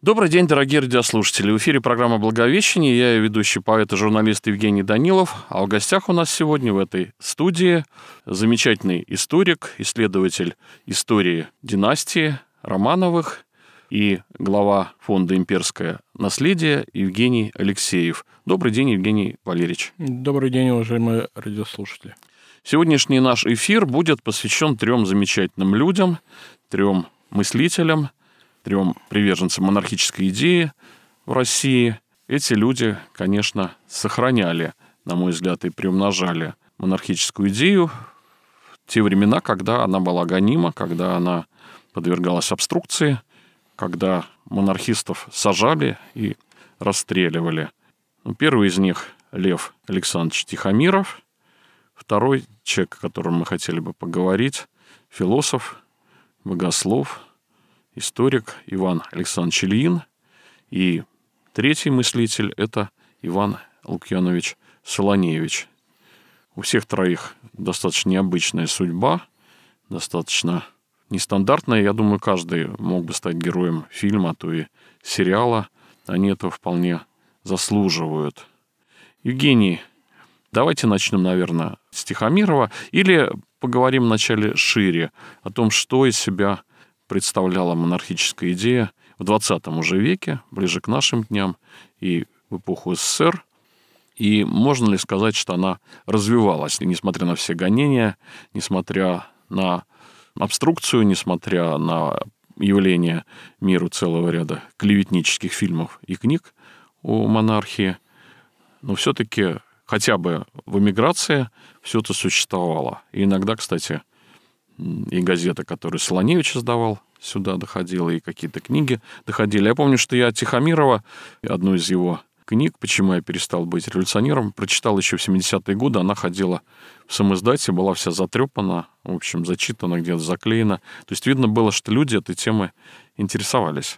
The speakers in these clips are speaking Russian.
Добрый день, дорогие радиослушатели. В эфире программа «Благовещение». Я ее ведущий поэт и журналист Евгений Данилов. А в гостях у нас сегодня в этой студии замечательный историк, исследователь истории династии Романовых и глава фонда «Имперское наследие» Евгений Алексеев. Добрый день, Евгений Валерьевич. Добрый день, уважаемые радиослушатели. Сегодняшний наш эфир будет посвящен 3 замечательным людям, 3 мыслителям, 3 приверженцам монархической идеи в России. Эти люди, конечно, сохраняли, на мой взгляд, и приумножали монархическую идею в те времена, когда она была гонима, когда она подвергалась обструкции, когда монархистов сажали и расстреливали. Первый из них – Лев Александрович Тихомиров. Второй человек, о котором мы хотели бы поговорить – философ, богослов, историк Иван Александрович Ильин. И третий мыслитель – это Иван Лукьянович Солоневич. У всех троих достаточно необычная судьба, достаточно нестандартная. Я думаю, каждый мог бы стать героем фильма, а то и сериала. Они этого вполне заслуживают. Евгений, давайте начнем, наверное, с Тихомирова. Или поговорим вначале шире о том, что из себя представляла монархическая идея в 20 уже веке, ближе к нашим дням, и в эпоху СССР. И можно ли сказать, что она развивалась, несмотря на все гонения, несмотря на обструкцию, несмотря на явление миру целого ряда клеветнических фильмов и книг о монархии, но все-таки хотя бы в эмиграции все это существовало. И иногда, кстати, и газета, которую Солоневич издавал, сюда доходила, и какие-то книги доходили. Я помню, что я Тихомирова, одну из его книг «Почему я перестал быть революционером», прочитал еще в 70-е годы. Она ходила в самоиздате, была вся затрепана, в общем, зачитана, где-то заклеена. То есть видно было, что люди этой темой интересовались.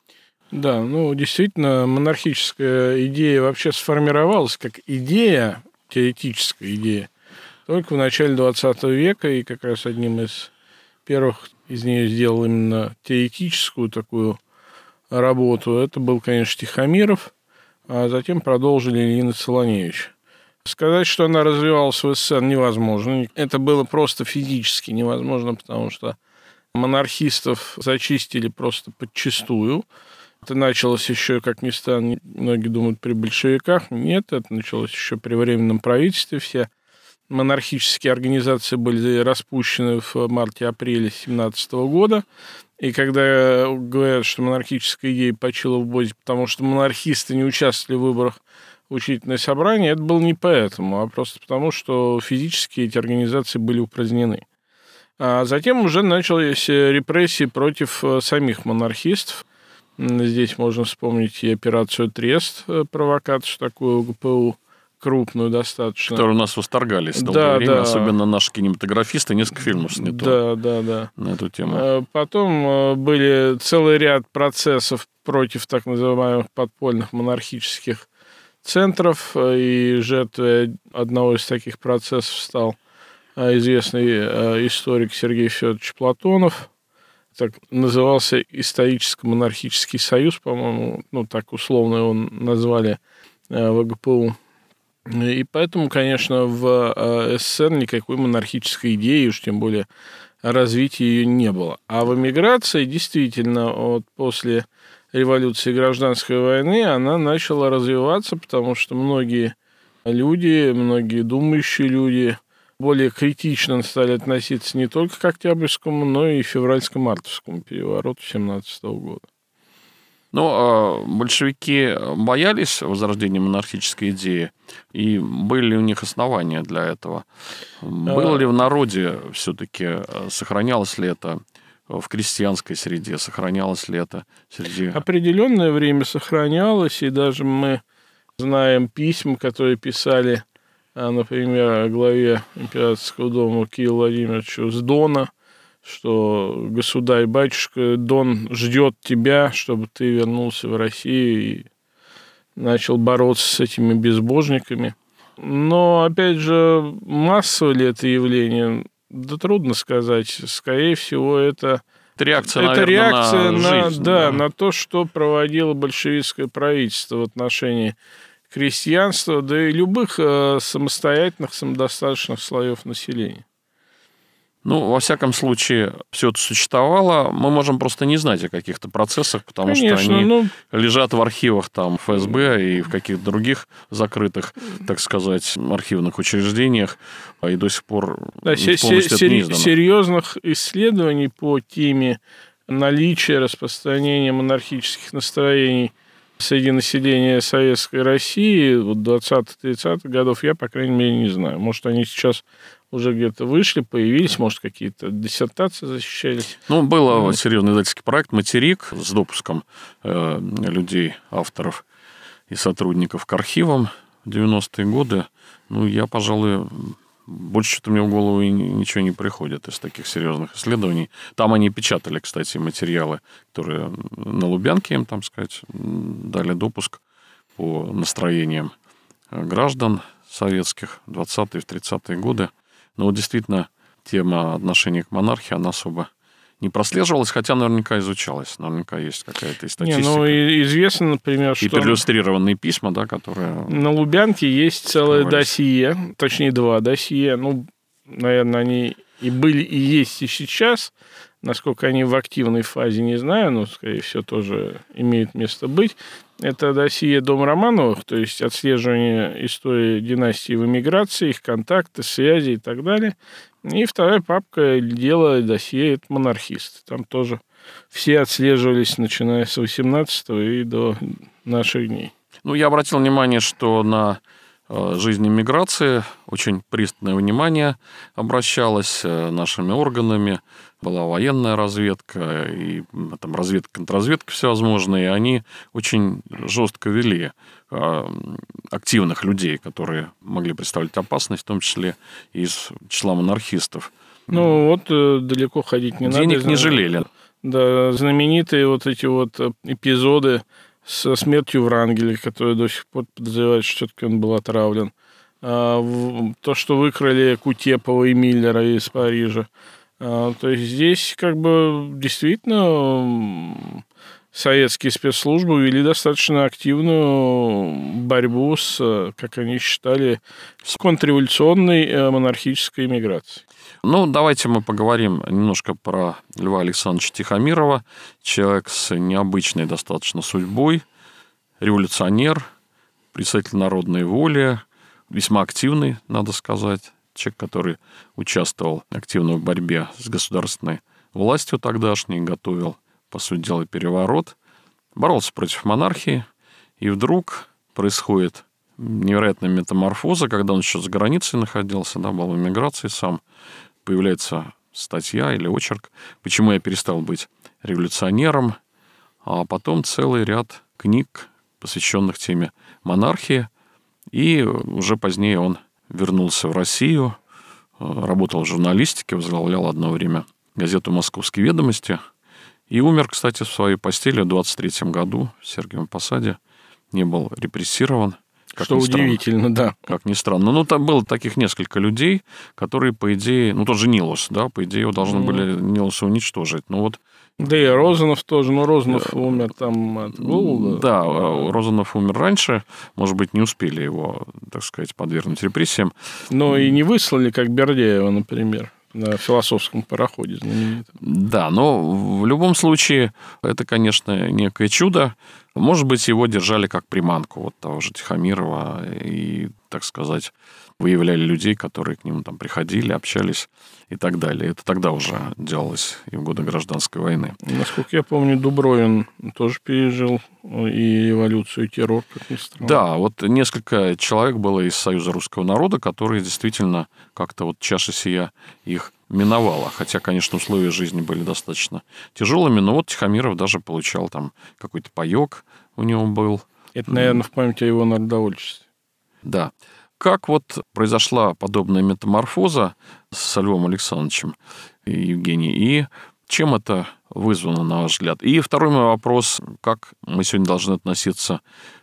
Да, действительно, монархическая идея вообще сформировалась как идея, теоретическая идея, только в начале 20 века, и как раз одним из первых из нее сделал именно теоретическую такую работу. Это был, конечно, Тихомиров, а затем продолжили Ильин и Солоневич. Сказать, что она развивалась в СССР, невозможно. Это было просто физически невозможно, потому что монархистов зачистили просто подчистую. Это началось еще, как ни странно, многие думают, при большевиках. Нет, это началось еще при Временном правительстве. Все монархические организации были распущены в марте-апреле 1917 года. И когда говорят, что монархическая идея почила в бозе, потому что монархисты не участвовали в выборах в учредительное собрание, это было не поэтому, а просто потому, что физически эти организации были упразднены. А затем уже начались репрессии против самих монархистов. Здесь можно вспомнить и операцию «Трест», провокацию такую ГПУ, крупную достаточно. Которые у нас восторгались долгое время, особенно наши кинематографисты, несколько фильмов снято на эту тему. Потом были целый ряд процессов против так называемых подпольных монархических центров, и жертвой одного из таких процессов стал известный историк Сергей Федорович Платонов. Так назывался Историческо-монархический союз, по-моему, так условно его назвали в ГПУ. И поэтому, конечно, в СССР никакой монархической идеи, уж тем более развития ее не было. А в эмиграции, действительно, после революции и гражданской войны она начала развиваться, потому что многие люди, многие думающие люди более критично стали относиться не только к Октябрьскому, но и февральско-мартовскому перевороту 1917 года. Большевики боялись возрождения монархической идеи, и были ли у них основания для этого? Было ли в народе все-таки, сохранялось ли это в крестьянской среде, сохранялось ли это среди... Определенное время сохранялось, и даже мы знаем письма, которые писали, например, главе императорского дома Кириллу Владимировичу с Дона, что государь-батюшка Дон ждет тебя, чтобы ты вернулся в Россию и начал бороться с этими безбожниками. Но, опять же, массово ли это явление? Да трудно сказать. Скорее всего, это Это реакция, это наверное, реакция на жизнь. Да, на то, что проводило большевистское правительство в отношении крестьянства, да и любых самостоятельных, самодостаточных слоев населения. Ну, во всяком случае, все это существовало. Мы можем просто не знать о каких-то процессах, потому что они лежат в архивах там, ФСБ и в каких-то других закрытых, так сказать, архивных учреждениях, и до сих пор полностью это не издано. Серьезных исследований по теме наличия, распространения монархических настроений среди населения Советской России 20-30-х годов я, по крайней мере, не знаю. Может, они сейчас уже где-то вышли, появились, может, какие-то диссертации защищались. Ну, был серьезный издательский проект «Материк» с допуском людей, авторов и сотрудников к архивам в 90-е годы. Ну, я, пожалуй, больше что-то мне в голову ничего не приходит из таких серьезных исследований. Там они печатали, кстати, материалы, которые на Лубянке им, там сказать, дали допуск по настроениям граждан советских в 20-е, в 30-е годы. Но вот действительно тема отношения к монархии, она особо не прослеживалась, хотя наверняка изучалась. Наверняка есть какая-то и статистика. Известно, например, что... И перлюстрированные письма, да, которые... На Лубянке есть целое досье, точнее, 2 досье. Ну, наверное, они и были, и есть и сейчас. Насколько они в активной фазе, не знаю, но, скорее всего, тоже имеет место быть. Это досье Дом Романовых, то есть отслеживание истории династии в эмиграции, их контакты, связи и так далее. И вторая папка дело досье это монархисты. Там тоже все отслеживались, начиная с 18-го и до наших дней. Ну, я обратил внимание, что на жизнь эмиграции очень пристальное внимание обращалось нашими органами. Была военная разведка, и там разведка, контрразведка всевозможные, и они очень жестко вели активных людей, которые могли представлять опасность, в том числе из числа монархистов. Ну, вот далеко ходить не надо. Денег не жалели. Да, знаменитые вот эти вот эпизоды со смертью Врангеля, который до сих пор подозревает, что все-таки он был отравлен. То, что выкрали Кутепова и Миллера из Парижа. То есть здесь как бы действительно советские спецслужбы вели достаточно активную борьбу с, как они считали, с контрреволюционной монархической эмиграцией. Ну, давайте мы поговорим немножко про Льва Александровича Тихомирова. Человек с необычной достаточно судьбой, революционер, представитель народной воли, весьма активный, надо сказать. Человек, который участвовал активно в борьбе с государственной властью тогдашней, готовил, по сути дела, переворот, боролся против монархии, и вдруг происходит невероятная метаморфоза, когда он еще за границей находился, да, был в эмиграции сам, появляется статья или очерк «Почему я перестал быть революционером», а потом целый ряд книг, посвященных теме монархии, и уже позднее он вернулся в Россию, работал в журналистике, возглавлял одно время газету «Московские ведомости» и умер, кстати, в своей постели в 23-м году в Сергиевом Посаде, не был репрессирован. Что удивительно, да. Как ни странно. Ну, там было таких несколько людей, которые, по идее... Ну, тот же Нилус, да, по идее, его должны были Нилуса уничтожить. Ну, вот... Да и Розанов тоже, но Розанов умер там от голода. Да, Розанов умер раньше, может быть, не успели его, так сказать, подвергнуть репрессиям. Но и не выслали, как Бердяева, например, на философском пароходе знаменитом. Да, но в любом случае это, конечно, некое чудо. Может быть, его держали как приманку вот того же Тихомирова и, так сказать, выявляли людей, которые к нему там приходили, общались и так далее. Это тогда уже делалось и в годы Гражданской войны. Насколько я помню, Дубровин тоже пережил и революцию, и террор, как ни странно. Да, вот несколько человек было из Союза русского народа, которые действительно как-то вот чаша сия их миновала. Хотя, конечно, условия жизни были достаточно тяжелыми, но вот Тихомиров даже получал там какой-то паёк у него был. Это, наверное, в память о его народовольчестве. Да. Как вот произошла подобная метаморфоза с Львом Александровичем и Евгением, и чем это вызвано, на ваш взгляд? И второй мой вопрос, как мы сегодня должны относиться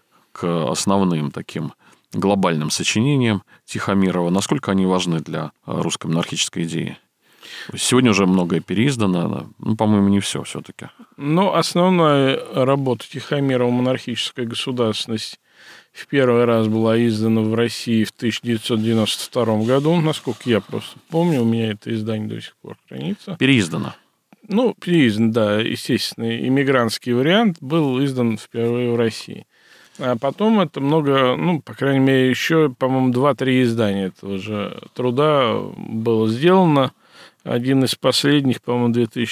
к основным таким глобальным сочинениям Тихомирова, насколько они важны для русской монархической идеи? Сегодня уже многое переиздано, по-моему, не все все-таки. Но основная работа Тихомирова «Монархическая государственность» в первый раз была издана в России в 1992 году. Насколько я просто помню, у меня это издание до сих пор хранится. Переиздано. Переиздан, да, естественно. Иммигрантский вариант был издан впервые в России. А потом это много, по крайней мере, еще, по-моему, 2-3 издания этого же труда было сделано. Один из последних, по-моему,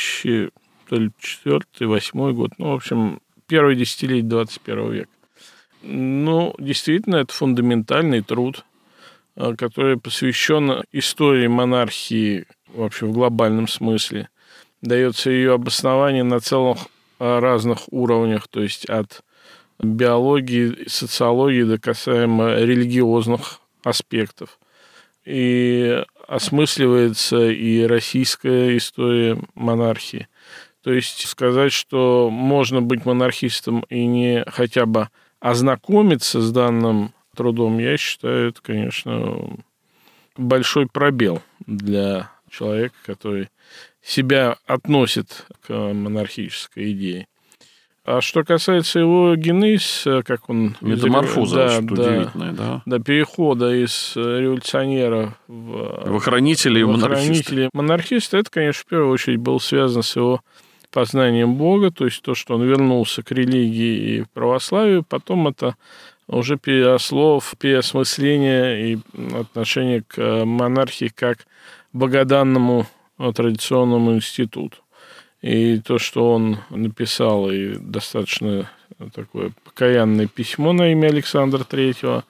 2004-2008 год. В общем, первое десятилетие 21 века. Действительно, это фундаментальный труд, который посвящен истории монархии вообще в глобальном смысле. Дается ее обоснование на целых разных уровнях, то есть от биологии, социологии до касаемо религиозных аспектов. И осмысливается и российская история монархии. То есть сказать, что можно быть монархистом и не хотя бы ознакомиться с данным трудом, я считаю, это, конечно, большой пробел для человека, который себя относит к монархической идее. А что касается его генез, как он... Метаморфоза удивительная, да? Да, перехода из революционера в охранителя и монархиста. Монархиста, это, конечно, в первую очередь было связано с его познанием Бога, то есть то, что он вернулся к религии и православию, потом это уже переросло в переосмысление и отношение к монархии как богоданному традиционному институту. И то, что он написал, и достаточно такое покаянное письмо на имя Александра III,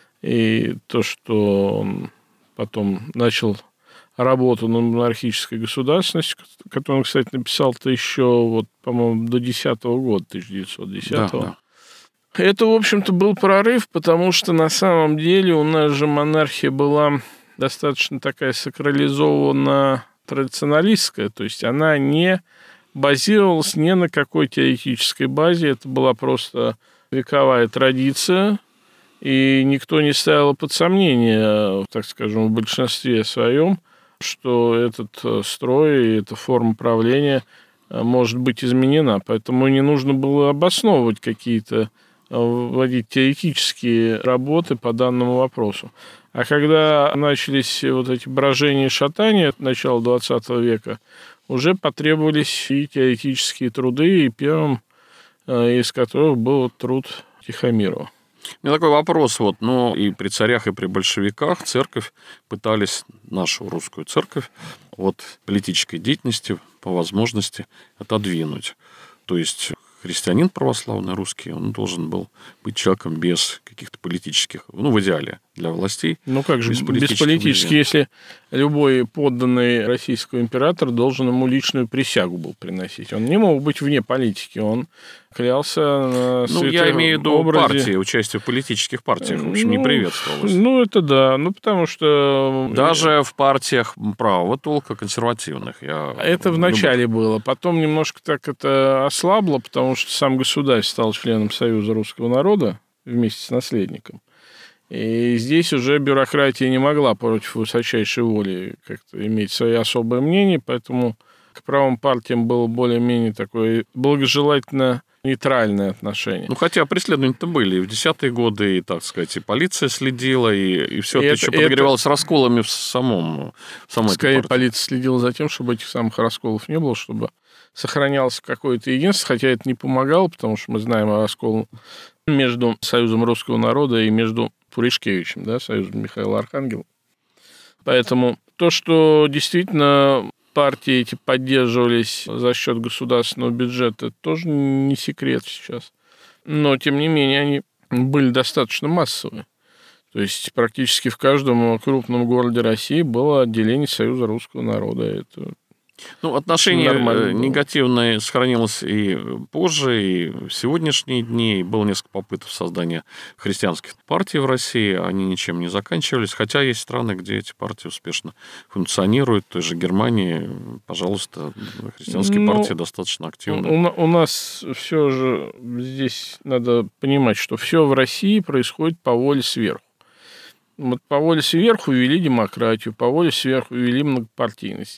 и то, что он потом начал работу на монархической государственности, которую он, кстати, написал-то еще, по-моему, до 10-го года, 1910-го. Да. Это, в общем-то, был прорыв, потому что на самом деле у нас же монархия была достаточно такая сакрализованная, традиционалистская, то есть она не базировалась ни на какой теоретической базе, это была просто вековая традиция, и никто не ставил под сомнение, так скажем, в большинстве своем, что этот строй и эта форма правления может быть изменена. Поэтому не нужно было обосновывать какие-то, вводить теоретические работы по данному вопросу. А когда начались вот эти брожения и шатания от начала XX века, уже потребовались и теоретические труды, и первым из которых был труд Тихомирова. У меня такой вопрос. И при царях, и при большевиках церковь пытались, нашу русскую церковь, от политической деятельности по возможности отодвинуть. То есть христианин православный русский, он должен был быть человеком без каких-то политических, в идеале для властей. Как же без политических, если любой подданный российского императора должен ему личную присягу был приносить. Он не мог быть вне политики, он клялся на святом я имею в виду образе. партии, участие в политических партиях, в общем, не приветствовалось. Это да, потому что... Даже в партиях правого толка, консервативных. Это вначале было, потом немножко так это ослабло, потому что сам государь стал членом Союза русского народа вместе с наследником. И здесь уже бюрократия не могла против высочайшей воли как-то иметь свои особые мнения, поэтому к правым партиям было более-менее такое благожелательно нейтральное отношение. Хотя преследования-то были и в 10-е годы, и, так сказать, и полиция следила, и все это еще подогревалось расколами в самой Скорее, партии. полиция следила за тем, чтобы этих самых расколов не было, чтобы сохранялось какое-то единство, хотя это не помогало, потому что мы знаем о расколе между Союзом русского народа и между Пуришкевичем, Союзом Михаила Архангела. Поэтому то, что действительно партии эти поддерживались за счет государственного бюджета, это тоже не секрет сейчас. Но, тем не менее, они были достаточно массовые. То есть практически в каждом крупном городе России было отделение Союза русского народа. Это отношение негативное сохранилось и позже, и в сегодняшние дни. Было несколько попыток создания христианских партий в России. Они ничем не заканчивались. Хотя есть страны, где эти партии успешно функционируют. В той же Германии, пожалуйста, христианские партии достаточно активны. У нас все же здесь надо понимать, что все в России происходит по воле сверху. По воле сверху ввели демократию, по воле сверху ввели многопартийность.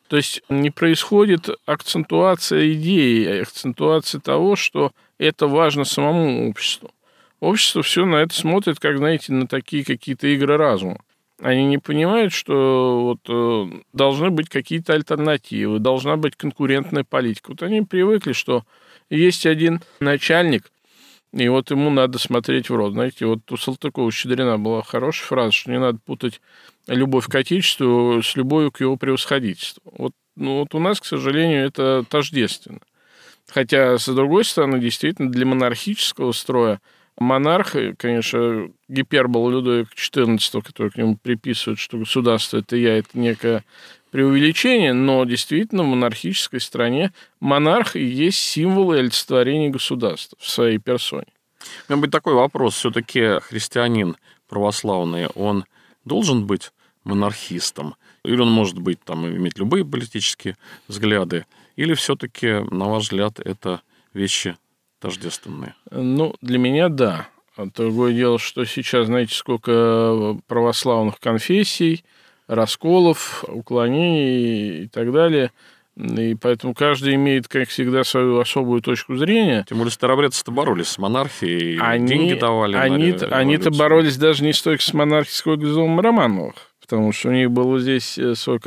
То есть не происходит акцентуация идеи, а акцентуация того, что это важно самому обществу. Общество все на это смотрит, как, знаете, на такие какие-то игры разума. Они не понимают, что должны быть какие-то альтернативы, должна быть конкурентная политика. Вот они привыкли, что есть один начальник, и вот ему надо смотреть в рот. Знаете, вот у Салтыкова-Щедрина была хорошая фраза, что не надо путать любовь к отечеству с любовью к его превосходительству. Вот у нас, к сожалению, это тождественно. Хотя, с другой стороны, действительно, для монархического строя монарх, конечно, гипербола Людовика XIV, который к нему приписывает, что государство – это я, это некое преувеличение, но действительно в монархической стране монарх и есть символ и олицетворение государства в своей персоне. У меня будет такой вопрос. Все-таки христианин православный, он должен быть монархистом? Или он может быть, иметь любые политические взгляды? Или все-таки, на ваш взгляд, это вещи тождественные? Для меня да. Другое дело, что сейчас, знаете, сколько православных конфессий, расколов, уклонений и так далее. И поэтому каждый имеет, как всегда, свою особую точку зрения. Тем более старообрядцы-то боролись с монархией, деньги давали. Они-то боролись даже не столько с монархией, сколько с домом Романовых. Потому что у них был здесь свой,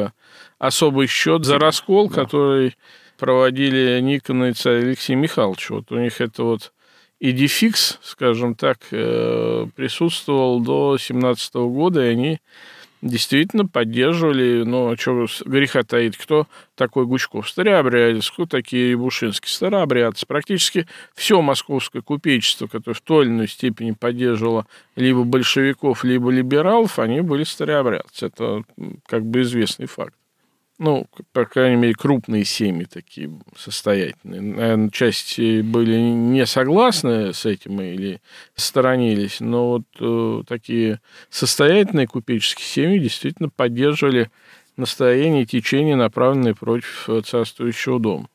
особый счет за раскол, который проводили Никон и царь Алексей Михайлович. Вот у них это идификс, скажем так, присутствовал до 17 года, и они действительно поддерживали, что греха таить, кто такой Гучков, старообрядец, кто такие Бушинские, старообрядцы. Практически все московское купечество, которое в той или иной степени поддерживало либо большевиков, либо либералов, они были старообрядцы. Это известный факт. По крайней мере, крупные семьи такие состоятельные. Наверное, часть были не согласны с этим или сторонились, но такие состоятельные купеческие семьи действительно поддерживали настроение и течение, направленные против царствующего дома.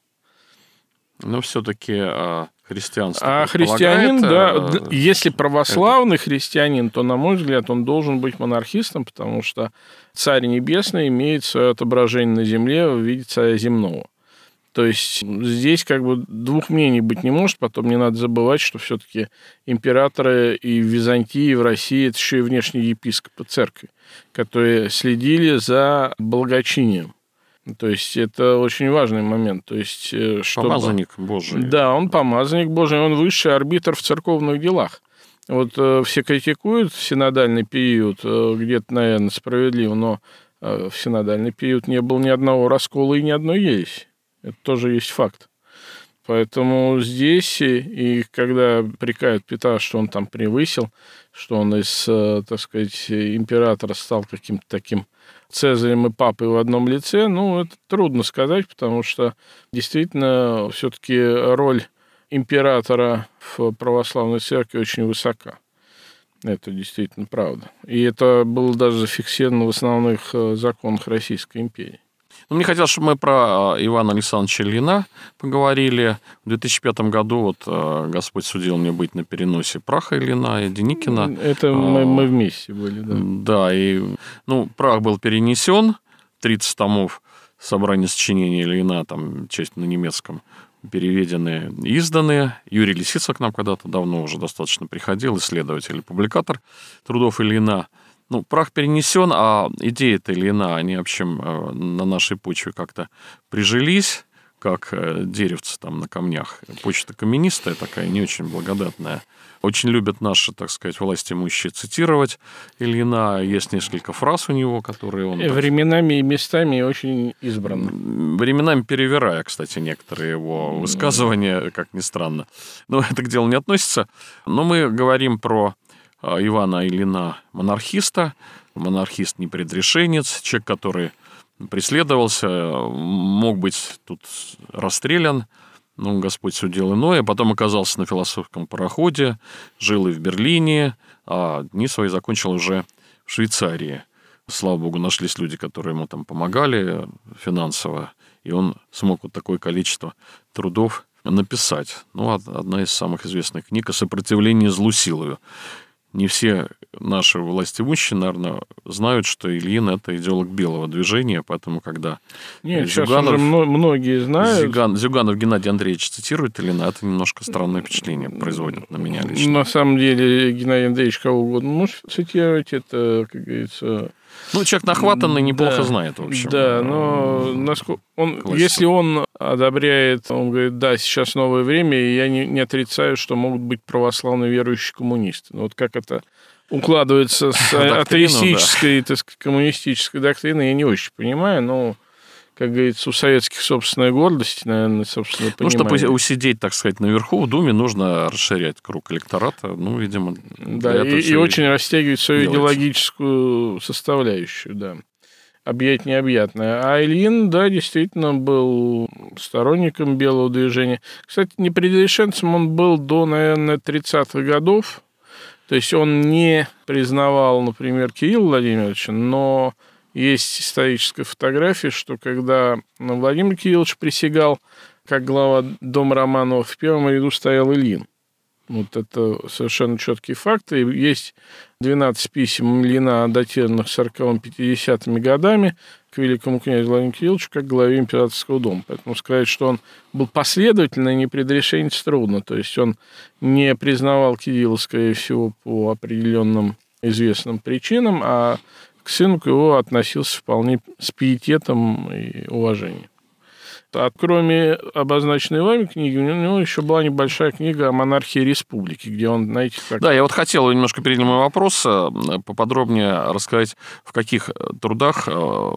Но все-таки христианство. А христианин, да, если православный христианин, то, на мой взгляд, он должен быть монархистом, потому что Царь Небесный имеет свое отображение на земле в виде царя земного. То есть здесь двух мнений быть не может. Потом не надо забывать, что все-таки императоры и в Византии, и в России это еще и внешние епископы церкви, которые следили за благочинием. То есть это очень важный момент. То есть, помазанник Божий. Да, он помазанник Божий, он высший арбитр в церковных делах. Все критикуют синодальный период, где-то, наверное, справедливо, но в синодальный период не было ни одного раскола и ни одной ереси. Это тоже есть факт. Поэтому здесь, и когда прикают Петра, что он там превысил, что он из, императора стал каким-то таким Цезарем и папой в одном лице, это трудно сказать, потому что действительно все-таки роль императора в православной церкви очень высока. Это действительно правда. И это было даже зафиксировано в основных законах Российской империи. Мне хотелось, чтобы мы про Ивана Александровича Ильина поговорили. В 2005 году Господь судил мне быть на переносе праха Ильина и Деникина. Это мы вместе были, да. Да, и прах был перенесен, 30 томов собрания сочинений Ильина, часть на немецком, переведены, изданы. Юрий Лисица к нам когда-то давно уже достаточно приходил, исследователь и публикатор трудов Ильина. Прах перенесен, а идеи-то Ильина, они, в общем, на нашей почве как-то прижились, как деревце на камнях. Почта каменистая такая, не очень благодатная. Очень любят наши, власть имущие цитировать Ильина. Есть несколько фраз у него, которые он... Временами и местами очень избраны. Временами перевирая, кстати, некоторые его высказывания, как ни странно. Но это к делу не относится. Но мы говорим про Ивана Ильина, монархиста. Монархист-непредрешенец, человек, который преследовался, мог быть тут расстрелян, Господь судил иное, потом оказался на философском пароходе, жил и в Берлине, а дни свои закончил уже в Швейцарии. Слава богу, нашлись люди, которые ему помогали финансово, и он смог такое количество трудов написать. Одна из самых известных книг о сопротивлении злу силою. не все наши властимущие, наверное, знают, что Ильин – это идеолог белого движения, поэтому, когда Нет, сейчас уже многие знают. Зюганов Геннадий Андреевич цитирует Ильина, это немножко странное впечатление производит на меня лично. На самом деле, Геннадий Андреевич кого угодно может цитировать, это, как говорится... Ну, человек нахватанный неплохо знает, в общем. Да, но если он одобряет, он говорит, да, сейчас новое время, и я не отрицаю, что могут быть православно верующие коммунисты. Но вот как это укладывается с атеистической, так сказать, коммунистической доктриной, я не очень понимаю, но... Как говорится, у советских собственная гордость, наверное, собственное понимание. Ну, чтобы усидеть, так сказать, наверху в Думе, нужно расширять круг электората. Ну, видимо, да, и очень растягивать свою идеологическую составляющую, да. Объять необъятное. А Ильин, да, действительно был сторонником белого движения. Кстати, непредрешенцем он был до, наверное, 30-х годов. То есть он не признавал, например, Кирилла Владимировича, но... Есть историческая фотография, что когда Владимир Кириллович присягал как глава Дома Романовых, в первом ряду стоял Ильин. Вот это совершенно четкие факты. Есть 12 писем Ильина, датированных 40-50-ми годами, к великому князю Владимиру Кирилловичу, как главе императорского дома. Поэтому сказать, что он был последовательный, непредрешенец, трудно. То есть он не признавал Кирилла, скорее всего, по определенным известным причинам, а к сыну его относился вполне с пиететом и уважением. А кроме обозначенной вами книги, у него еще была небольшая книга о монархии республики, где он, знаете, как... Да, я вот хотел немножко перейти на мой вопрос, поподробнее рассказать, в каких трудах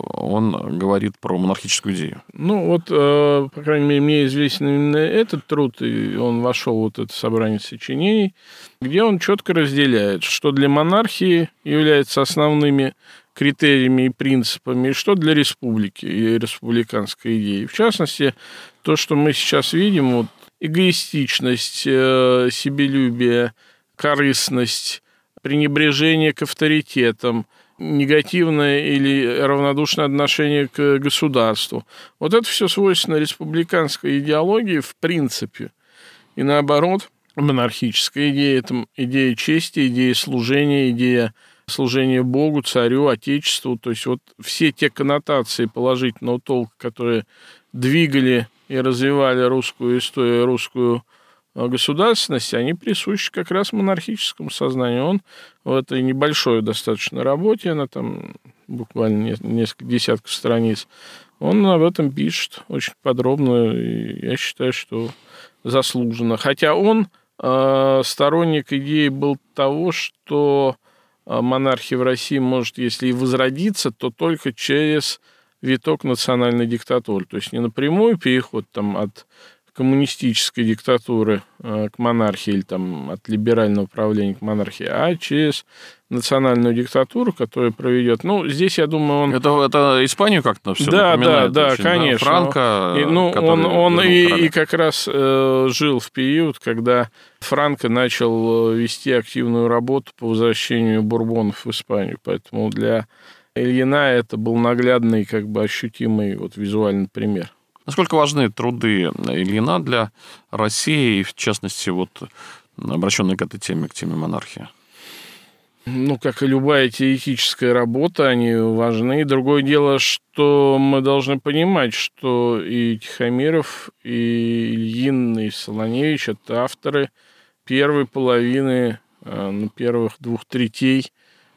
он говорит про монархическую идею. Ну, вот, по крайней мере, мне известен именно этот труд, и он вошел в вот это собрание сочинений, где он четко разделяет, что для монархии является основными критериями и принципами, и что для республики и республиканской идеи. В частности, то, что мы сейчас видим, вот, эгоистичность, себелюбие, корыстность, пренебрежение к авторитетам, негативное или равнодушное отношение к государству. Вот это все свойственно республиканской идеологии в принципе. И наоборот, монархическая идея – это идея чести, идея служения, идея служение Богу, царю, Отечеству. То есть вот все те коннотации положительного толка, которые двигали и развивали русскую историю, русскую государственность, они присущи как раз монархическому сознанию. Он в этой небольшой достаточно работе, она там буквально несколько десятков страниц, он об этом пишет очень подробно, и я считаю, что заслуженно. Хотя он сторонник идеи был того, что монархия в России может, если и возродиться, то только через виток национальной диктатуры. То есть не напрямую переход там, от коммунистической диктатуры к монархии или там, от либерального правления к монархии, а через национальную диктатуру, которая проведет. Ну, здесь, я думаю, он... Это Испанию как-то все напоминает? Да, очень, конечно. Франко, он и как раз жил в период, когда Франко начал вести активную работу по возвращению бурбонов в Испанию. Поэтому для Ильина это был наглядный, как бы ощутимый вот, визуальный пример. Насколько важны труды Ильина для России, и в частности, вот, обращенные к этой теме, к теме монархии? Ну, как и любая теоретическая работа, они важны. Другое дело, что мы должны понимать, что и Тихомиров, и Ильин, и Солоневич – это авторы первой половины, первых 2/3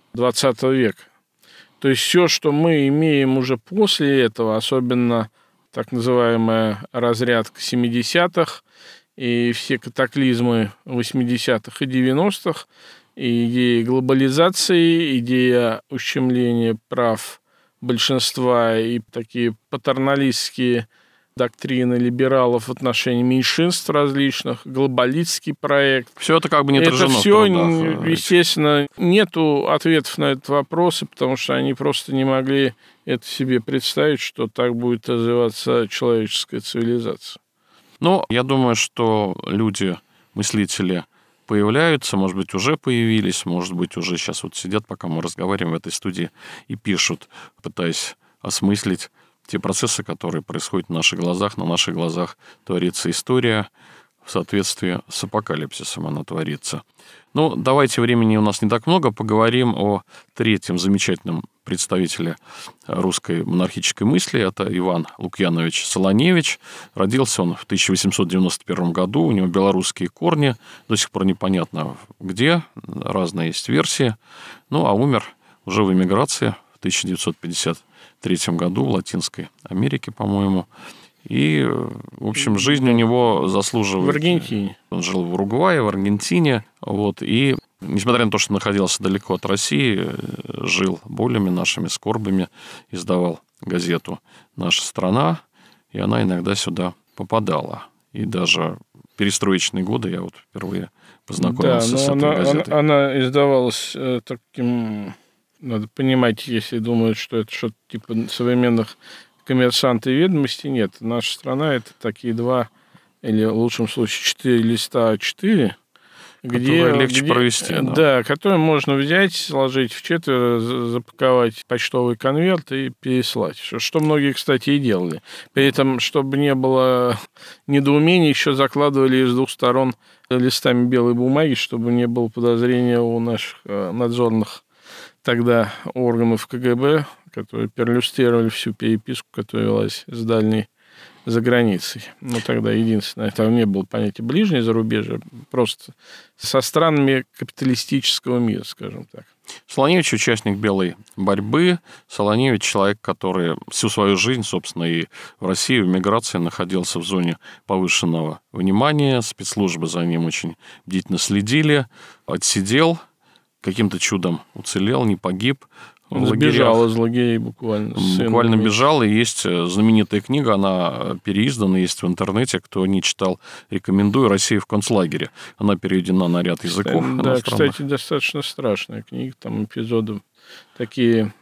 XX века. То есть все, что мы имеем уже после этого, особенно так называемая разрядка 70-х и все катаклизмы 80-х и 90-х, и идея глобализации, идея ущемления прав большинства и такие патерналистские доктрины либералов в отношении меньшинств различных, глобалистский проект. Все это как бы не отражено. Это все, естественно, нету ответов на этот вопрос, потому что они просто не могли это себе представить, что так будет развиваться человеческая цивилизация. Ну, я думаю, что люди, мыслители, появляются, может быть, уже появились, может быть, уже сейчас вот сидят, пока мы разговариваем в этой студии, и пишут, пытаясь осмыслить те процессы, которые происходят на наших глазах творится история, в соответствии с апокалипсисом она творится. Ну, давайте, времени у нас не так много, поговорим о третьем замечательном представителе русской монархической мысли. Это Иван Лукьянович Солоневич. Родился он в 1891 году, у него белорусские корни, до сих пор непонятно где, разные есть версии. Ну, а умер уже в эмиграции в 1953 году в Латинской Америке, по-моему. И, в общем, жизнь у него заслуживает... В Аргентине. Он жил в Уругвае, в Аргентине. Вот, и, несмотря на то, что находился далеко от России, жил болями нашими, скорбями, издавал газету «Наша страна», и она иногда сюда попадала. И даже в перестроечные годы я вот впервые познакомился с этой газетой. Она издавалась таким... Надо понимать, если думают, что это что-то типа современных «Коммерсант» и «Ведомости», нет. Наша страна – это такие 2, или в лучшем случае 4 листа А4, которые легче провести. Да, которые можно взять, сложить в четверо, запаковать в почтовый конверт и переслать. Что многие, кстати, и делали. При этом, чтобы не было недоумений, еще закладывали из 2 сторон листами белой бумаги, чтобы не было подозрения у наших надзорных тогда органов КГБ, которые перлюстрировали всю переписку, которая велась с дальней за границей. Но тогда единственное, там не было понятия ближнее зарубежье, просто со странами капиталистического мира, скажем так. Солоневич – участник белой борьбы. Солоневич – человек, который всю свою жизнь, собственно, и в России, в эмиграции находился в зоне повышенного внимания. Спецслужбы за ним очень бдительно следили. Отсидел, каким-то чудом уцелел, не погиб. Он сбежал из лагерей буквально. Буквально бежал, и есть знаменитая книга, она переиздана, есть в интернете. Кто не читал, рекомендую. «Россия в концлагере». Она переведена на ряд языков. Да, кстати, достаточно страшная книга. Там эпизоды такие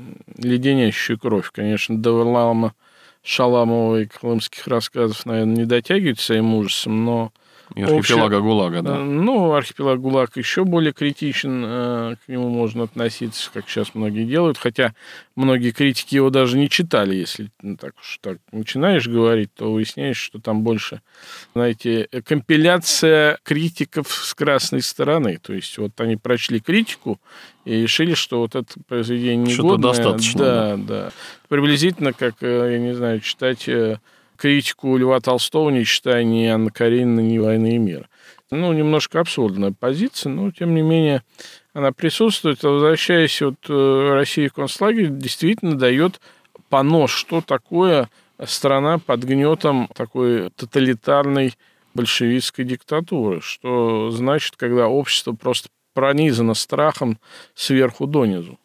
леденящие кровь. Конечно, до Варлаама Шаламова и крымских рассказов, наверное, не дотягивает своим ужасом, но... И архипелага ГУЛАГа, да. Ну, архипелаг ГУЛАГ еще более критичен, к нему можно относиться, как сейчас многие делают, хотя многие критики его даже не читали, если так уж так начинаешь говорить, то выясняешь, что там больше, знаете, компиляция критиков с красной стороны, то есть вот они прочли критику и решили, что вот это произведение негодное. Что-то достаточно. Да. Приблизительно, как, я не знаю, читать... критику Льва Толстого, не читая ни Анны Каренина, ни «Войны и мира». Ну, немножко абсурдная позиция, но, тем не менее, она присутствует. Возвращаясь от России в концлагерь, действительно дает понос, что такое страна под гнетом такой тоталитарной большевистской диктатуры, что значит, когда общество просто пронизано страхом сверху донизу.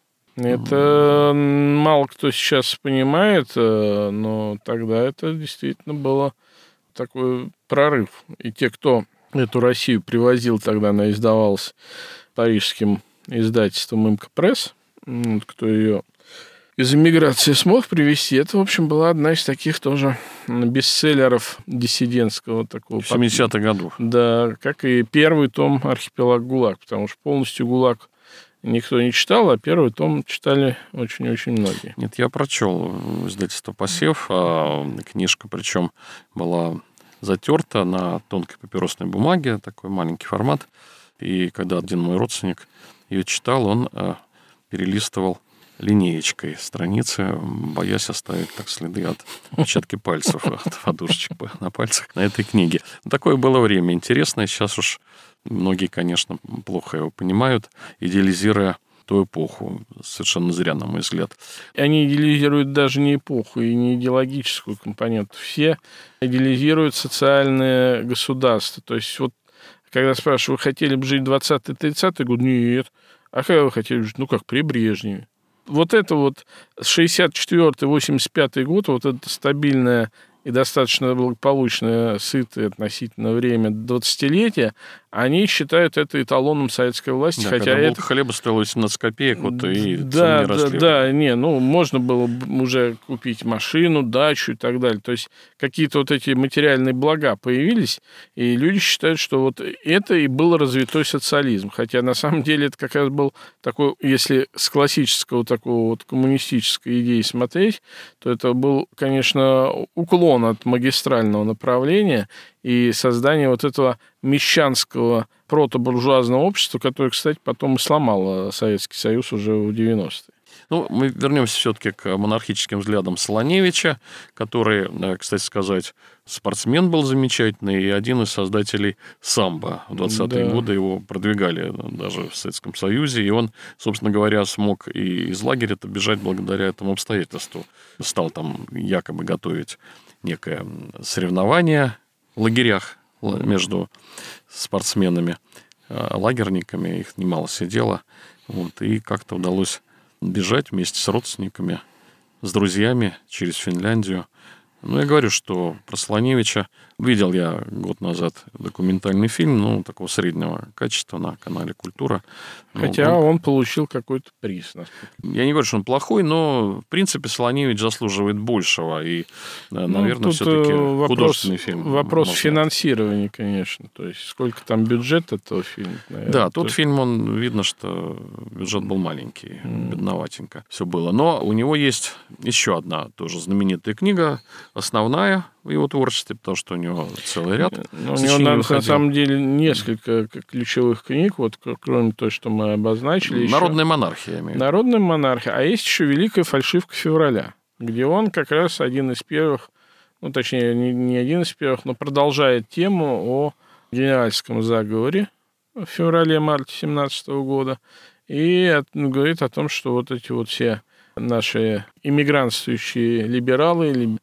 Это мало кто сейчас понимает, но тогда это действительно было такой прорыв. И те, кто эту Россию привозил, тогда она издавалась парижским издательством «Имка Пресс», кто ее из эмиграции смог привезти, это, в общем, была одна из таких тоже бестселлеров диссидентского такого. 70-х годов. Да, как и первый том «Архипелаг ГУЛАГ», потому что полностью ГУЛАГ никто не читал, а первый том читали очень-очень многие. Нет, я прочел издательство «Посев». Книжка, причем, была затерта на тонкой папиросной бумаге, такой маленький формат. И когда один мой родственник ее читал, он перелистывал линеечкой страницы, боясь оставить так следы от отпечатки пальцев, от подушечек на пальцах на этой книге. Такое было время интересное. Сейчас уж многие, конечно, плохо его понимают, идеализируя ту эпоху. Совершенно зря, на мой взгляд. Они идеализируют даже не эпоху и не идеологическую компоненту. Все идеализируют социальное государство. То есть, вот, когда спрашивают, вы хотели бы жить в 20-30-е годы? Нет. А когда вы хотели жить? Ну, как при Брежневе. Вот это вот 64-85 год, вот это стабильное и достаточно благополучное, сытое относительно время 20-летия, они считают это эталоном советской власти. Да, хотя когда это... хлеба стоил 18 копеек, вот и да, цены не росли. можно было уже купить машину, дачу и так далее. То есть какие-то вот эти материальные блага появились, и люди считают, что вот это и был развитой социализм. Хотя на самом деле это как раз был такой, если с классического такого вот коммунистической идеи смотреть, то это был, конечно, уклон от магистрального направления и создание вот этого мещанского протобуржуазного общества, которое, кстати, потом и сломало Советский Союз уже в 90-е. Ну, мы вернемся все-таки к монархическим взглядам Солоневича, который, кстати сказать, спортсмен был замечательный и один из создателей самбо. В 20-е годы его продвигали даже в Советском Союзе, и он, собственно говоря, смог и из лагеря-то бежать благодаря этому обстоятельству. Стал там якобы готовить некое соревнование в лагерях между спортсменами, лагерниками, их немало сидело, вот, и как-то удалось бежать вместе с родственниками, с друзьями через Финляндию. Ну, я говорю, что про Солоневича видел я год назад документальный фильм, такого среднего качества на канале «Культура». Хотя он получил какой-то приз. Я не говорю, что он плохой, но, в принципе, Солоневич заслуживает большего. И, наверное, все-таки художественный фильм. Вопрос финансирования, конечно. То есть, сколько там бюджет этого фильма. Наверное, да, тот фильм, видно, что бюджет был маленький, бедноватенько все было. Но у него есть еще одна тоже знаменитая книга, основная в его творчестве, потому что у него целый ряд. У него, на самом деле, несколько ключевых книг, вот кроме той, что мы обозначили. «Народная монархия». «Народная монархия». А есть еще «Великая фальшивка февраля», где он как раз один из первых, точнее, не один из первых, но продолжает тему о генеральском заговоре в феврале-марте 1917 года и говорит о том, что вот эти вот все наши иммигрантствующие либералы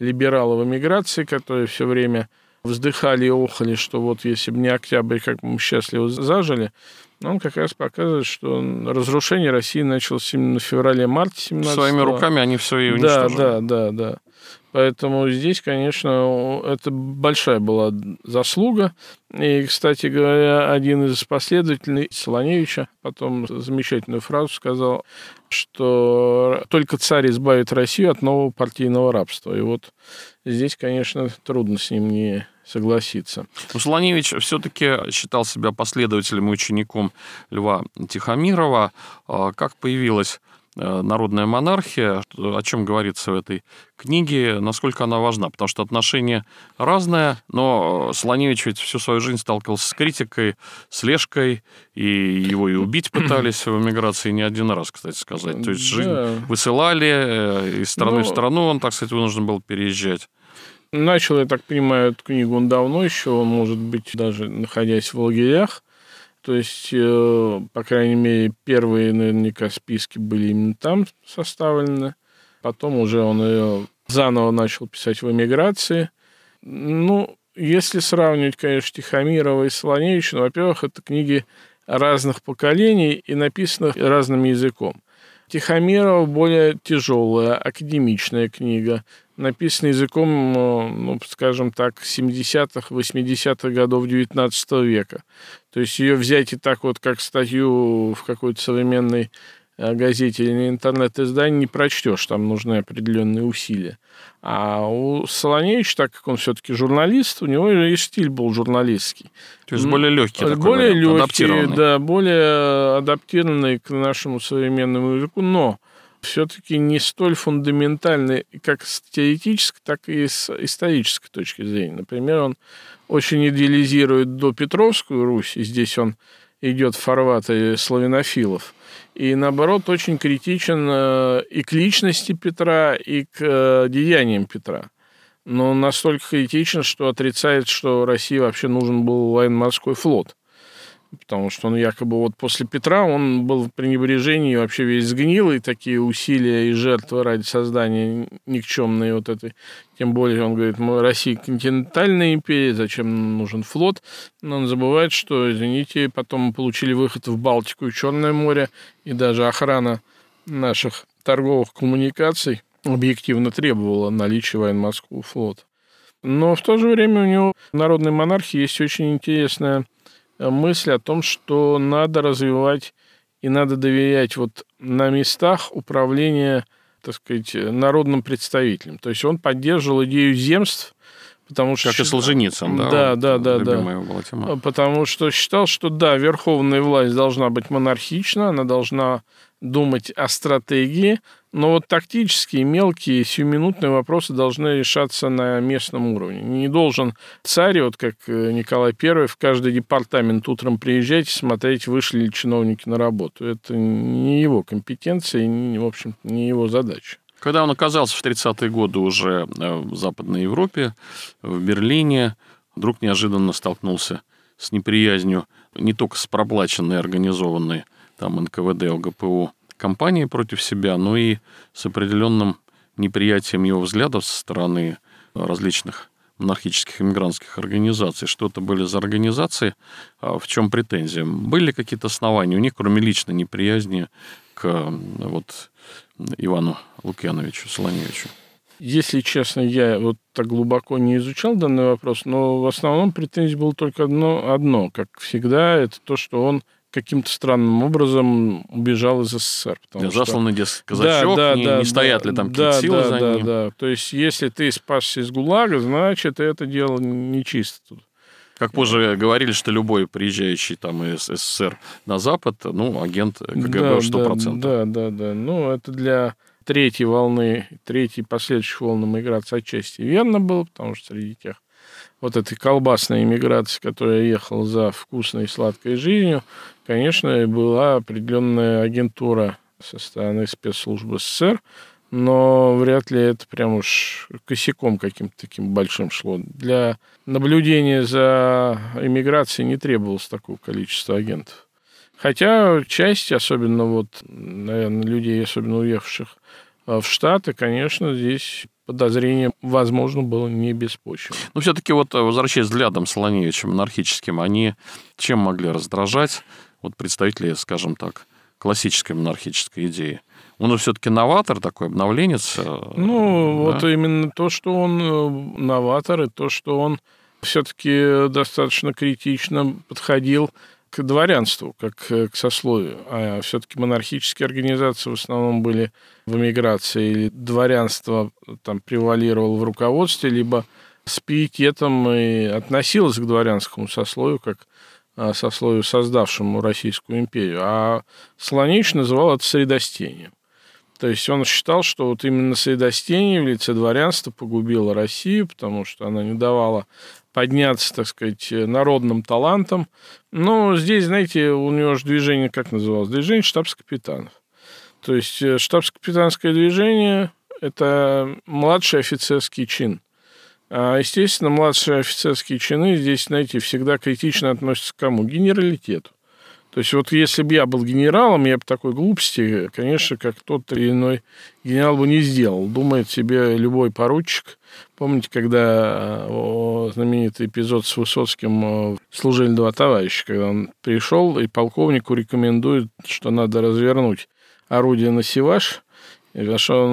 в эмиграции, которые все время вздыхали и охали, что вот если бы не октябрь, как мы счастливо зажили, он как раз показывает, что разрушение России началось именно в феврале-марте 17-го. Своими руками они все и уничтожили. Да. Поэтому здесь, конечно, это большая была заслуга. И, кстати говоря, один из последователей Солоневича потом замечательную фразу сказал, что только царь избавит Россию от нового партийного рабства. И вот здесь, конечно, трудно с ним не согласиться. Солоневич все-таки считал себя последователем и учеником Льва Тихомирова. Как появилась «Народная монархия», о чем говорится в этой книге, насколько она важна? Потому что отношения разные, но Солоневич ведь всю свою жизнь сталкивался с критикой, с Лешкой, и его и убить пытались в эмиграции не один раз, кстати сказать. То есть жизнь высылали из страны в страну, он, так сказать, вынужден был переезжать. Начал, я так понимаю, эту книгу он давно еще, он, может быть, даже находясь в лагерях. То есть, по крайней мере, первые наверняка списки были именно там составлены. Потом уже он ее заново начал писать в эмиграции. Если сравнивать, конечно, Тихомирова и Солоневича, во-первых, это книги разных поколений и написаны разным языком. Тихомирова более тяжелая, академичная книга, написана языком, скажем так, 70-х, 80-х годов XIX века. То есть ее взять и так вот, как статью в какой-то современной газете или на интернет-издании не прочтешь, там нужны определенные усилия. А у Солоневича, так как он все-таки журналист, у него и стиль был журналистский. То есть более легкий такой более вариант, легкий, адаптированный. да, более адаптированный к нашему современному языку, но все-таки не столь фундаментальный как с теоретической, так и с исторической точки зрения. Например, он очень идеализирует допетровскую Русь, и здесь он идет в фарватере славянофилов. И, наоборот, очень критичен и к личности Петра, и к деяниям Петра. Но настолько критичен, что отрицает, что России вообще нужен был военно-морской флот. Потому что он якобы вот после Петра он был в пренебрежении, вообще весь сгнил, и такие усилия и жертвы ради создания никчемной вот этой. Тем более, он говорит, Россия континентальная империя, зачем нужен флот? Но он забывает, что, извините, потом мы получили выход в Балтику и Черное море, и даже охрана наших торговых коммуникаций объективно требовала наличия военно-морского флота. Но в то же время у него в «Народной монархии» есть очень интересная мысль о том, что надо развивать и надо доверять вот на местах управления, так сказать, народным представителем. То есть он поддерживал идею земств, потому что... Как и Солженицын, да? Да. Любимая была тема. Потому что считал, что да, верховная власть должна быть монархична, она должна думать о стратегии, но вот тактические, мелкие, сиюминутные вопросы должны решаться на местном уровне. Не должен царь, вот как Николай I, в каждый департамент утром приезжать и смотреть, вышли ли чиновники на работу. Это не его компетенция и, в общем, не его задача. Когда он оказался в 30-е годы уже в Западной Европе, в Берлине, вдруг неожиданно столкнулся с неприязнью не только с проплаченной, организованной там НКВД, ЛГПУ кампанией против себя, но и с определенным неприятием его взглядов со стороны различных монархических иммигрантских организаций. Что это были за организации, в чем претензии? Были ли какие-то основания у них, кроме личной неприязни к вот Ивану Лукьяновичу Солоневичу? Если честно, я вот так глубоко не изучал данный вопрос, но в основном претензий было только одно, как всегда, это то, что он каким-то странным образом убежал из СССР. Засланный, дескать, казачок, не стоят ли там какие-то силы за ним. Да. То есть, если ты спасся из ГУЛАГа, значит, это дело нечисто тут. Как позже говорили, что любой приезжающий там из СССР на Запад, агент КГБ 100%. Да. Ну, это для третьей последующих волн эмиграции отчасти верно было, потому что среди тех вот этой колбасной эмиграции, которая ехала за вкусной и сладкой жизнью, конечно, была определенная агентура со стороны спецслужб СССР, но вряд ли это прям уж косяком каким-то таким большим шло. Для наблюдения за эмиграцией не требовалось такого количества агентов. Хотя часть, особенно наверное, людей, особенно уехавших в Штаты, конечно, здесь подозрение, возможно, было не беспочвенным. Но все-таки возвращаясь взглядом Солоневича монархическим, они чем могли раздражать представителей, скажем так, классической монархической идеи? Он же все-таки новатор, такой обновленец. Именно то, что он новатор, и то, что он все-таки достаточно критично подходил к дворянству, как к сословию. А все-таки монархические организации в основном были в эмиграции, или дворянство там превалировало в руководстве, либо с пиететом и относилось к дворянскому сословию, как сословию, создавшему Российскую империю. А Солоневич называл это средостением. То есть он считал, что именно средостение в лице дворянства погубило Россию, потому что она не давала подняться, так сказать, народным талантам. Но здесь, знаете, у него же движение, как называлось? Движение штабс-капитанов. То есть штабс-капитанское движение – это младший офицерский чин. Естественно, младшие офицерские чины здесь, знаете, всегда критично относятся к кому? К генералитету. То есть если бы я был генералом, я бы такой глупости, конечно, как тот или иной генерал бы не сделал. Думает себе любой поручик. Помните, когда знаменитый эпизод с Высоцким «Служили два товарища», когда он пришел и полковнику рекомендует, что надо развернуть орудие на Севаш, на что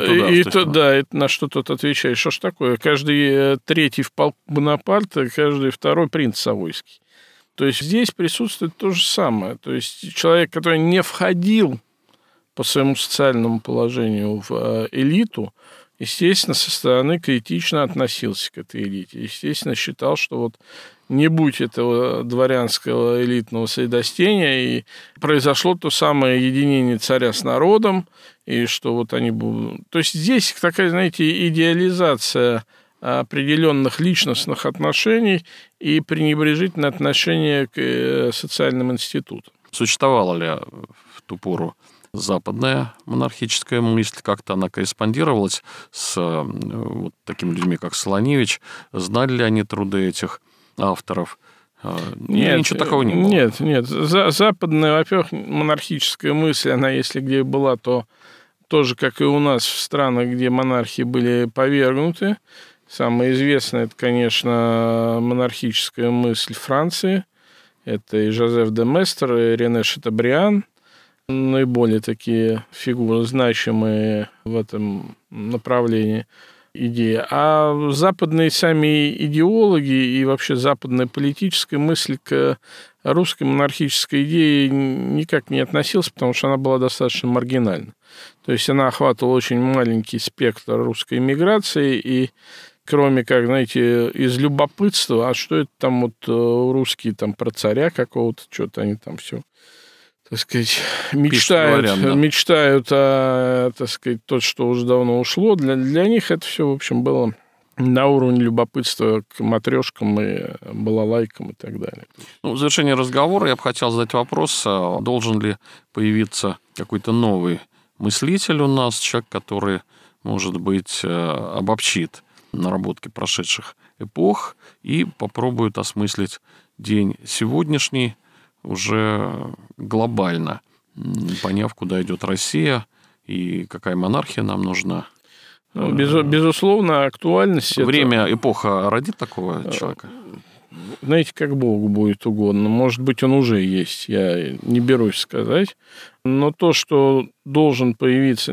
на что тот отвечает, что ж такое, каждый третий в полк Бонапарта, каждый второй принц Савойский. То есть здесь присутствует то же самое. То есть человек, который не входил по своему социальному положению в элиту, естественно, со стороны критично относился к этой элите. Естественно, считал, что не будь этого дворянского элитного средостения, и произошло то самое единение царя с народом, и что они будут... То есть здесь такая, знаете, идеализация определенных личностных отношений и пренебрежительное отношение к социальным институтам. Существовала ли в ту пору западная монархическая мысль? Как-то она корреспондировалась с такими людьми, как Солоневич? Знали ли они труды этих авторов? Нет, ничего такого не было. Нет. Западная, во-первых, монархическая мысль, она, если где была, то тоже, как и у нас в странах, где монархии были повергнуты. Самое известное, это, конечно, монархическая мысль Франции. Это и Жозеф де Местер, и Рене Шатабриан. Наиболее такие фигуры, значимые в этом направлении. идея. А западные сами идеологи и вообще западная политическая мысль к русской монархической идее никак не относилась, потому что она была достаточно маргинальна. То есть она охватывала очень маленький спектр русской эмиграции, и кроме как, знаете, из любопытства, а что это там вот русские там про царя какого-то, что-то они там все, так сказать, мечтают о, так сказать, то, что уже давно ушло. Для них это все, в общем, было на уровне любопытства к матрешкам и балалайкам и так далее. В завершение разговора я бы хотел задать вопрос, должен ли появиться какой-то новый мыслитель у нас, человек, который, может быть, обобщит наработки прошедших эпох и попробует осмыслить день сегодняшний уже глобально, поняв, куда идет Россия и какая монархия нам нужна. Безусловно, актуальность... Время, эпоха родит такого человека? Знаете, как Богу будет угодно. Может быть, он уже есть, я не берусь сказать. Но то, что должен появиться...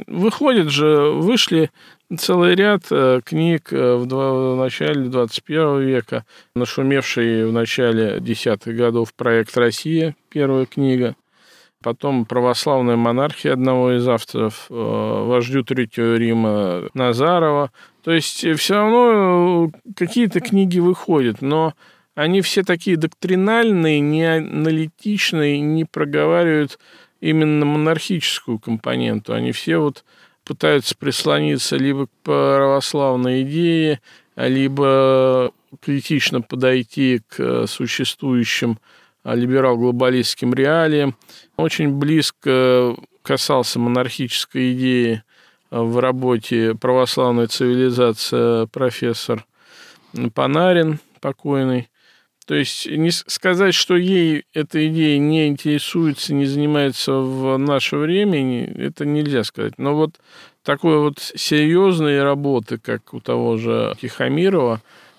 Вышли целый ряд книг в начале 21 века, нашумевший в начале 10-х годов проект «Россия», первая книга. Потом «Православная монархия» одного из авторов, вождю Третьего Рима Назарова. То есть все равно какие-то книги выходят, но они все такие доктринальные, не аналитичные, не проговаривают именно монархическую компоненту. Они все вот пытаются прислониться либо к православной идее, либо критично подойти к существующим либерал-глобалистским реалиям. Очень близко касался монархической идеи в работе «Православная цивилизация» профессор Панарин, покойный. То есть не сказать, что ей эта идея не интересуется, не занимается в наше время, это нельзя сказать. Но вот такой вот серьезной работы, как у того же Тихомирова,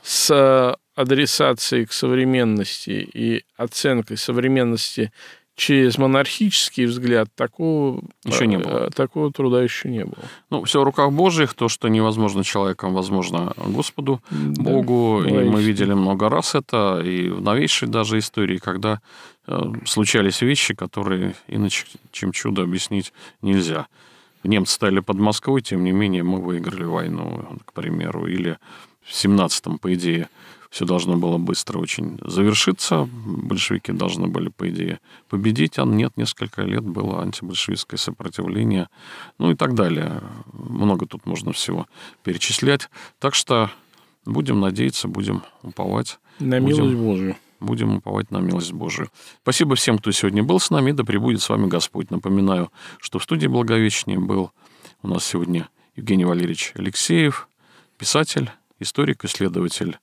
с адресацией к современности и оценкой современности через монархический взгляд, такого еще не было. Такого труда еще не было. Все в руках Божьих. То, что невозможно человеком, возможно Господу, Богу. Да, и мы видели много раз это, и в новейшей даже истории, когда случались вещи, которые иначе, чем чудо, объяснить нельзя. Немцы стояли под Москвой, тем не менее мы выиграли войну, к примеру. Или в 17-м, по идее, все должно было быстро очень завершиться. Большевики должны были, по идее, победить. А нет, несколько лет было антибольшевистское сопротивление. И так далее. Много тут можно всего перечислять. Так что будем надеяться, будем уповать. На милость Божию. Будем уповать на милость Божию. Спасибо всем, кто сегодня был с нами. Да пребудет с вами Господь. Напоминаю, что в студии «Благовещение» был у нас сегодня Евгений Валерьевич Алексеев, писатель, историк, исследователь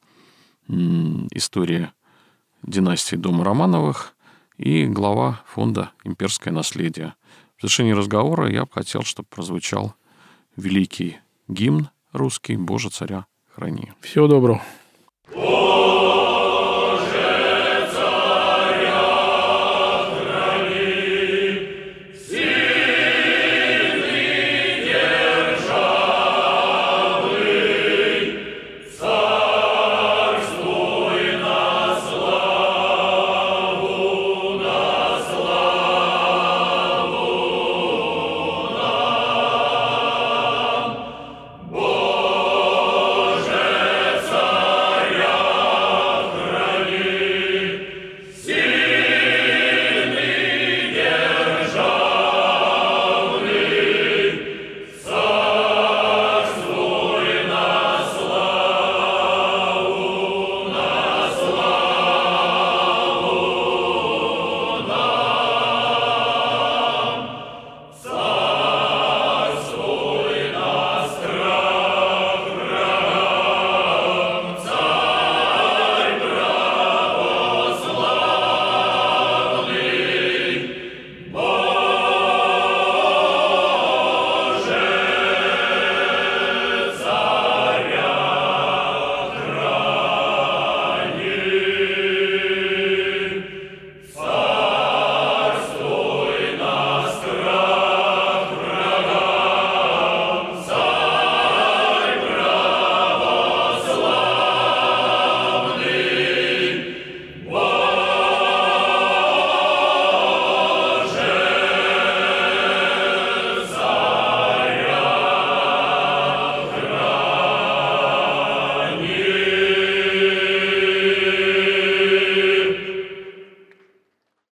истории династии дома Романовых и глава фонда «Имперское наследие». В завершении разговора я бы хотел, чтобы прозвучал великий гимн русский «Боже, царя храни». Всего доброго.